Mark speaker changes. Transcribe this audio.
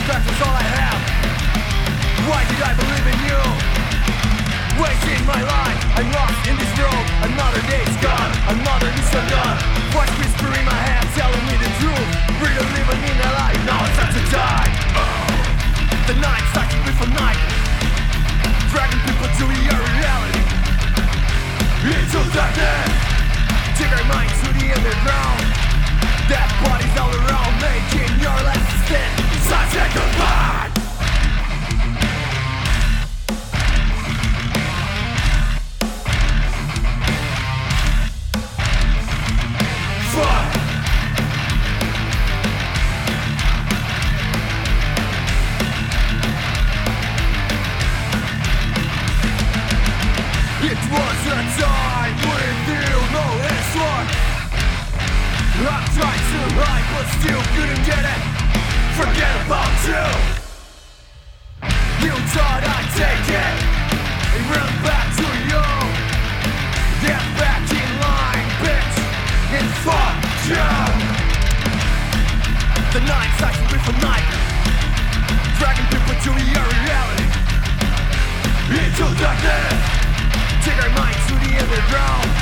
Speaker 1: fact was all I have. Why did I believe in you? Wasting my life, I'm lost in this world. Another day's gone, another is undone. Voice whispering in my head, telling me the truth. Really living in a lie, now it's time to die. The night starts with a night, dragging people to your reality. Into darkness, take our minds to the underground. Dead bodies all around, making your life stand. So say goodbye. Fuck. It was a time with you, no it's one. I tried to hide but still couldn't get it. Forget about you. You thought I'd take it and run back to you. Get back in line, bitch, and fuck you. The night cycles with a night, dragging people to your reality. Into darkness, take our minds to the underground.